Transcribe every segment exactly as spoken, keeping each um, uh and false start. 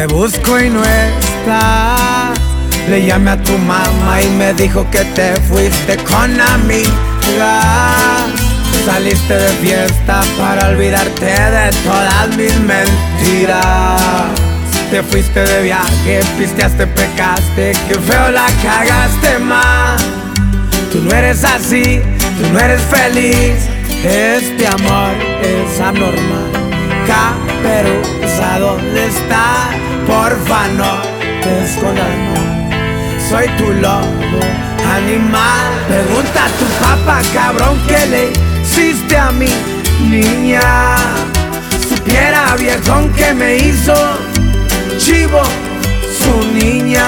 te busco y no estás. Le llamé a tu mamá y me dijo que te fuiste con amigas. Saliste de fiesta para olvidarte de todas mis mentiras. Te fuiste de viaje, pisteaste, pecaste, que feo la cagaste más. Tú no eres así, tú no eres feliz. Este amor es anormal. Caperuza, ¿dónde está? Porfa, no te escondas más. Soy tu lobo, animal. Pregunta a tu papá, cabrón, ¿qué le hiciste a mi niña? Supiera, viejón, que me hizo chivo su niña.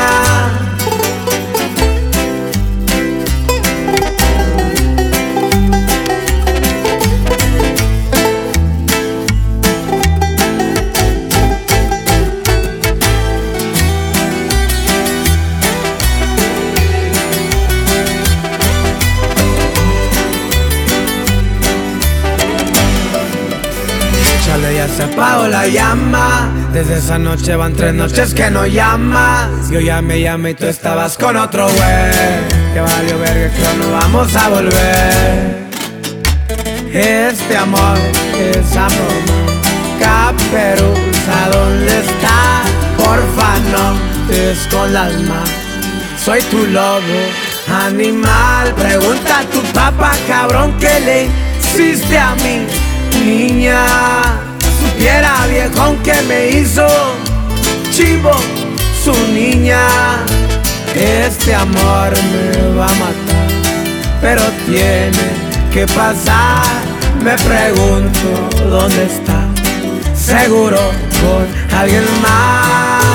Ya se apagó la llama. Desde esa noche van tres noches que no llamas. Yo ya me llamé y tú estabas con otro güey. Que valió verga, que no vamos a volver. Este amor es amor. Caperuza, ¿dónde está? Porfa, no te escondas más. Soy tu lobo, animal. Pregunta a tu papá, cabrón, ¿qué le hiciste a mi niña? Supiera, viejón, que me hizo chivo su niña. Este amor me va a matar, pero tiene que pasar. Me pregunto dónde está, seguro con alguien más.